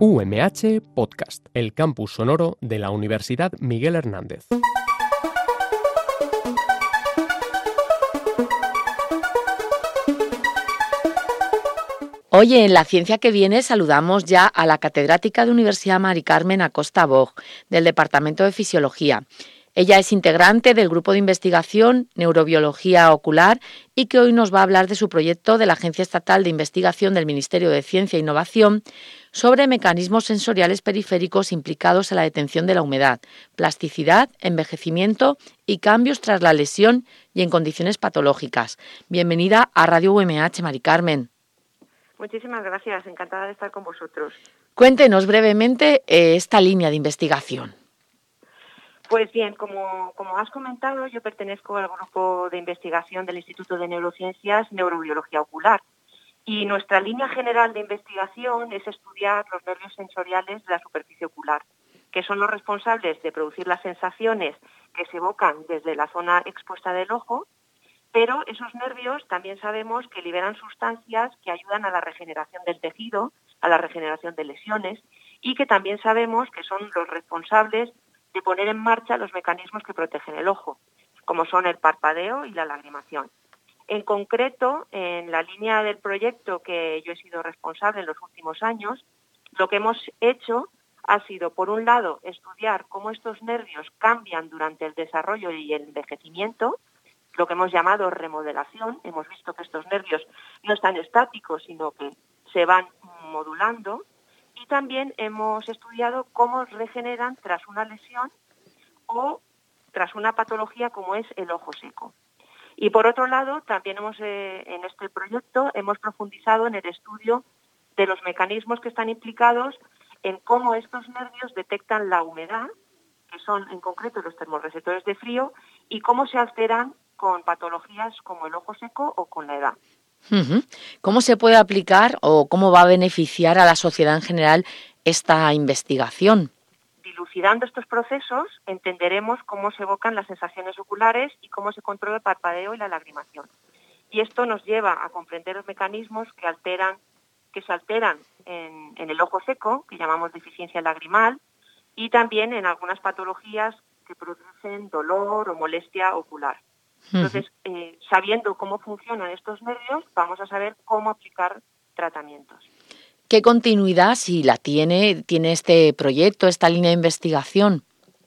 UMH Podcast, el campus sonoro de la Universidad Miguel Hernández. Hoy en La Ciencia que Viene saludamos ya a la catedrática de Universidad Mari Carmen Acosta Bosch, del Departamento de Fisiología. Ella es integrante del grupo de investigación Neurobiología Ocular y que hoy nos va a hablar de su proyecto de la Agencia Estatal de Investigación del Ministerio de Ciencia e Innovación sobre mecanismos sensoriales periféricos implicados en la detención de la humedad, plasticidad, envejecimiento y cambios tras la lesión y en condiciones patológicas. Bienvenida a Radio UMH, Mari Carmen. Muchísimas gracias, encantada de estar con vosotros. Cuéntenos brevemente esta línea de investigación. Pues bien, como has comentado, yo pertenezco al grupo de investigación del Instituto de Neurociencias Neurobiología Ocular y nuestra línea general de investigación es estudiar los nervios sensoriales de la superficie ocular, que son los responsables de producir las sensaciones que se evocan desde la zona expuesta del ojo, pero esos nervios también sabemos que liberan sustancias que ayudan a la regeneración del tejido, a la regeneración de lesiones y que también sabemos que son los responsables de poner en marcha los mecanismos que protegen el ojo, como son el parpadeo y la lagrimación. En concreto, en la línea del proyecto que yo he sido responsable en los últimos años, lo que hemos hecho ha sido, por un lado, estudiar cómo estos nervios cambian durante el desarrollo y el envejecimiento, lo que hemos llamado remodelación. Hemos visto que estos nervios no están estáticos, sino que se van modulando. Y también hemos estudiado cómo regeneran tras una lesión o tras una patología como es el ojo seco. Y por otro lado, también en este proyecto hemos profundizado en el estudio de los mecanismos que están implicados en cómo estos nervios detectan la humedad, que son en concreto los termorreceptores de frío, y cómo se alteran con patologías como el ojo seco o con la edad. ¿Cómo se puede aplicar o cómo va a beneficiar a la sociedad en general esta investigación? Dilucidando estos procesos, entenderemos cómo se evocan las sensaciones oculares y cómo se controla el parpadeo y la lagrimación. Y esto nos lleva a comprender los mecanismos que se alteran en el ojo seco, que llamamos deficiencia lagrimal, y también en algunas patologías que producen dolor o molestia ocular. Entonces, sabiendo cómo funcionan estos nervios, vamos a saber cómo aplicar tratamientos. ¿Qué continuidad, si la tiene este proyecto, esta línea de investigación?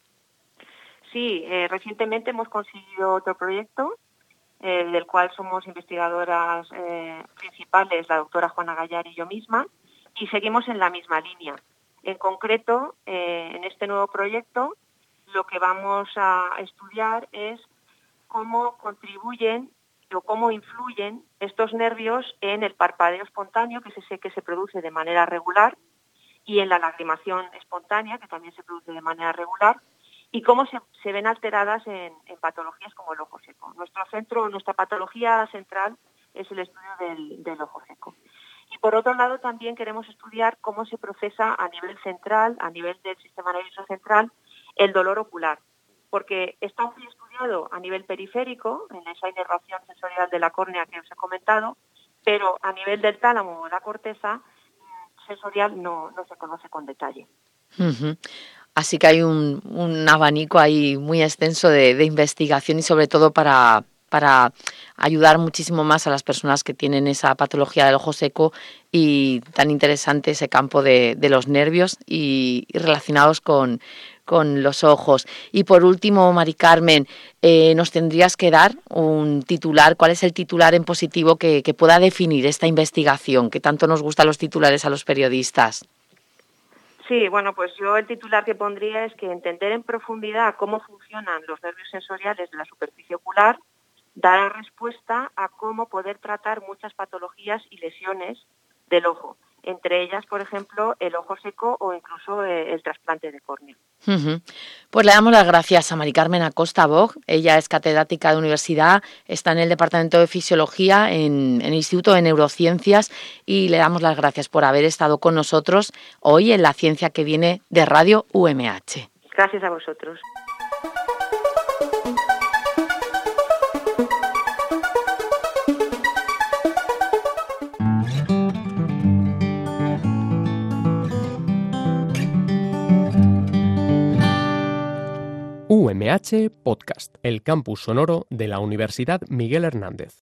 Sí, recientemente hemos conseguido otro proyecto, del cual somos investigadoras principales, la doctora Juana Gallar y yo misma, y seguimos en la misma línea. En concreto, en este nuevo proyecto, lo que vamos a estudiar es cómo contribuyen o cómo influyen estos nervios en el parpadeo espontáneo, que se produce de manera regular, y en la lagrimación espontánea, que también se produce de manera regular, y cómo se ven alteradas en patologías como el ojo seco. Nuestra patología central es el estudio del ojo seco. Y por otro lado también queremos estudiar cómo se procesa a nivel central, a nivel del sistema nervioso central, el dolor ocular, porque está muy estudiado a nivel periférico, en esa inervación sensorial de la córnea que os he comentado, pero a nivel del tálamo o la corteza sensorial no se conoce con detalle. Así que hay un abanico ahí muy extenso de investigación y sobre todo para ayudar muchísimo más a las personas que tienen esa patología del ojo seco y tan interesante ese campo de los nervios y relacionados con los ojos. Y por último, Mari Carmen, nos tendrías que dar un titular. ¿Cuál es el titular en positivo que pueda definir esta investigación, que tanto nos gustan los titulares a los periodistas? Sí, bueno, pues yo el titular que pondría es que entender en profundidad cómo funcionan los nervios sensoriales de la superficie ocular dará respuesta a cómo poder tratar muchas patologías y lesiones del ojo, entre ellas, por ejemplo, el ojo seco o incluso el trasplante de córnea. Pues le damos las gracias a Mari Carmen Acosta Bosch. Ella es catedrática de universidad, está en el Departamento de Fisiología, en el Instituto de Neurociencias, y le damos las gracias por haber estado con nosotros hoy en La Ciencia que Viene de Radio UMH. Gracias a vosotros. UMH Podcast, el campus sonoro de la Universidad Miguel Hernández.